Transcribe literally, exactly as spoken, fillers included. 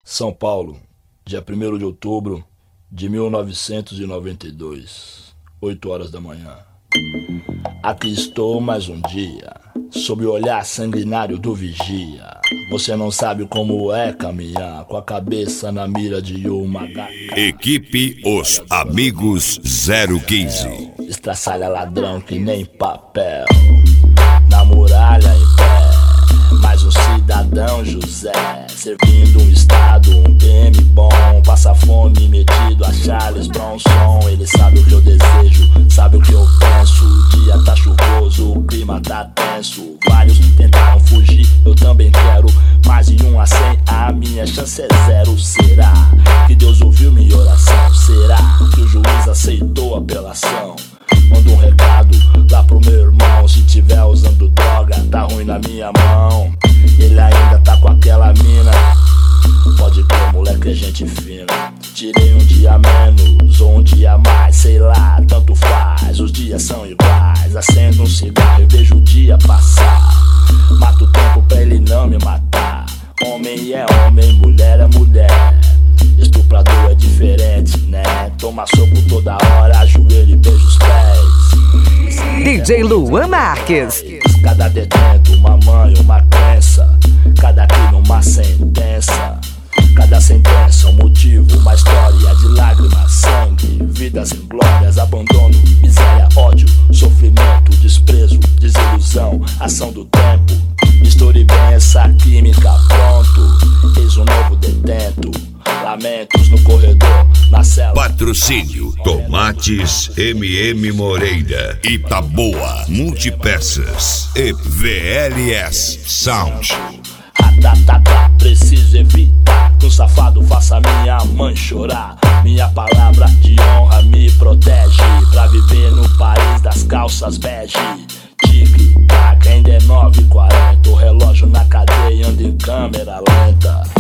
São Paulo, dia primeiro de outubro de mil novecentos e noventa e dois, oito horas da manhã. Aqui estou mais um dia, sob o olhar sanguinário do vigia. Você não sabe como é caminhar com a cabeça na mira de uma gata. Equipe Os Amigos zero quinze. Estraçalha ladrão que nem papel, na muralha em pé, mais um cidadão José, servindo um estado, um P M bom, passa fome metido a Charles Bronson. Ele sabe o que eu desejo, sabe o que eu penso. O dia tá chuvoso, o clima tá tenso. Vários tentaram fugir, eu também quero, mas em um a cem a minha chance é zero. Será que Deus ouviu minha oração? Será que o juiz aceitou a apelação? Manda um recado lá pro meu irmão, se tiver usando droga, tá ruim na minha mão. Ele ainda tá com aquela mina, pode crer, moleque, é gente fina. Tirei um dia menos ou um dia mais, sei lá, tanto faz, os dias são iguais. Acendo um cigarro e vejo o dia passar, mato o tempo pra ele não me matar. Homem é homem, mulher é mulher, estuprador é diferente, né? Toma soco toda hora, ajoelho e beija os pés. D J Luan Marques. Cada detento, uma mãe, uma crença, cada crime uma sentença, cada sentença um motivo, uma história de lágrimas, sangue, vidas em glórias, abandono, miséria, ódio, sofrimento, desprezo, desilusão, ação do tempo. Misture bem essa química, pronto, eis um novo detento. Lamentos no corredor, na cela. Patrocínio Tomates M M Moreira, Itaboa Multipeças e V L S Sound. Ratatata, preciso evitar que um safado faça minha mãe chorar. Minha palavra de honra me protege pra viver no país das calças bege. Tique-tac, ainda é nove e quarenta, o relógio na cadeia anda em câmera lenta.